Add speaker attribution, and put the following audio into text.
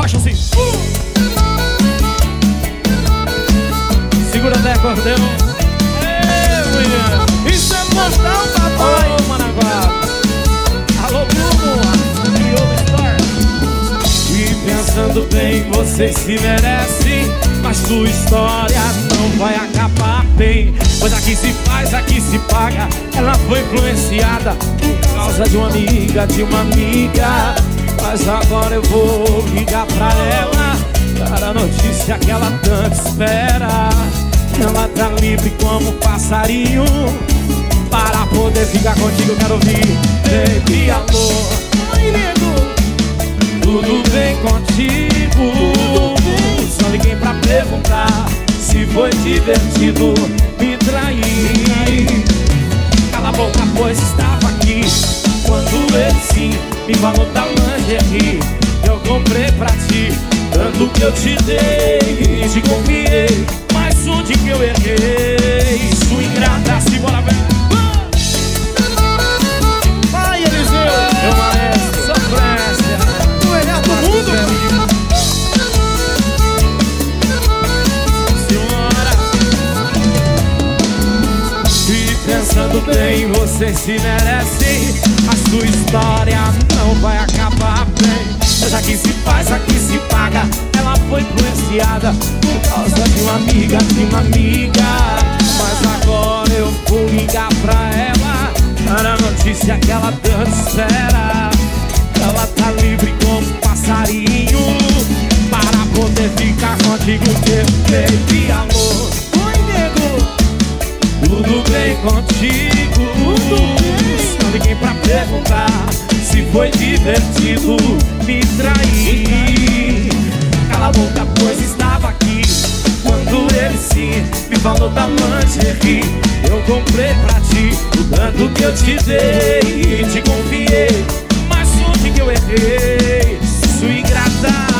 Speaker 1: Arrocha assim. Segura até acordeão. Isso é mortal, papai. Ô, Managuá. Alô, Bruno. E pensando bem, você se merece, mas sua história não vai acabar bem. Pois aqui se faz, aqui se paga. Ela foi influenciada por causa de uma amiga, Mas agora eu vou ligar pra ela, dar a notícia que ela tanto espera. Ela tá livre como um passarinho, para poder ficar contigo eu quero ouvir. Baby, alô. Oi, nego. Tudo bem contigo? Só liguei pra perguntar se foi divertido me trair. Cala a boca, pois estava aqui quando ele sim me falou da lingerie que eu comprei pra ti. Tanto que eu te dei e te confiei, mas onde que eu errei? Sua ingrata, simbora, velho. Vai, Eliseu, meu maestro, sofrência, o melhor do mundo. Senhora, e pensando bem, você se merece, a sua história não vai acabar bem. Mas aqui se faz, aqui se paga. Ela foi influenciada por causa de uma amiga, Mas agora eu vou ligar pra ela, dar a notícia que ela tanto espera. Ela tá livre como um passarinho, para poder ficar contigo. Baby, alô. Oi, nego. Tudo bem contigo? Só liguei pra perguntar se foi divertido me trair. Cala a boca, pois estava aqui quando ele sim me falou da lingerie eu comprei pra ti. O tanto que eu te dei e te confiei, mas onde que eu errei? Sua ingrata.